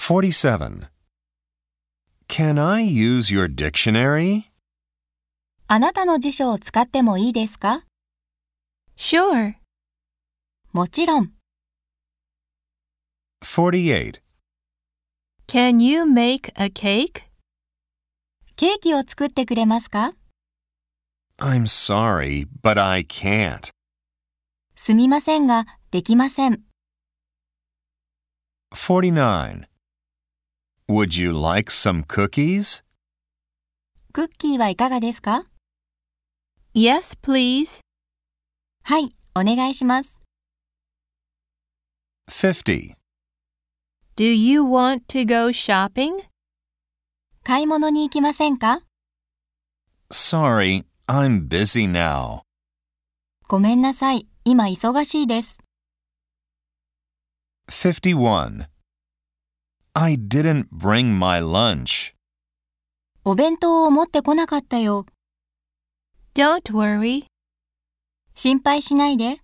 47. Can I use your dictionary? あなたの辞書を使ってもいいですか？ Sure. もちろん。 48. Can you make a cake? ケーキを作ってくれますか？ I'm sorry, but I can't. すみませんが、できません。 49. Would you like some cookies? クッキーはいかがですか？ Yes, please. はい、お願いします。 50. Do you want to go shopping? 買い物に行きませんか？ Sorry, I'm busy now. ごめんなさい、今忙しいです。 51. I didn't bring my lunch. お弁当を持ってこなかったよ。 Don't worry. 心配しないで。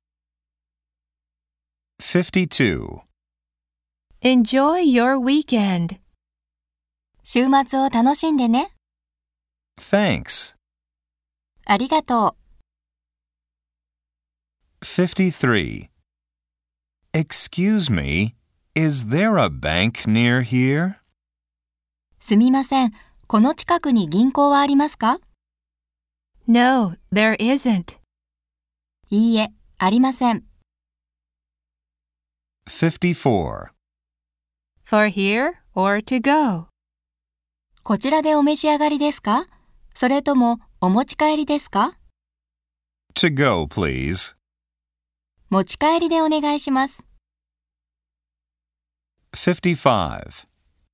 52. Enjoy your weekend. 週末を楽しんでね。 Thanks. ありがとう。 53. Excuse me, is there a bank near here? すみません、この近くに銀行はありますか？ No, there isn't. いいえ、ありません。 54. For here or to go? こちらでお召し上がりですか？それともお持ち帰りですか？ To go, please. 持ち帰りでお願いします。 55.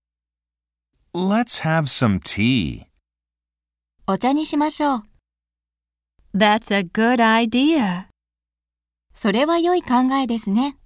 Let's have some tea. お茶にしましょう。 That's a good idea. それは良い考えですね。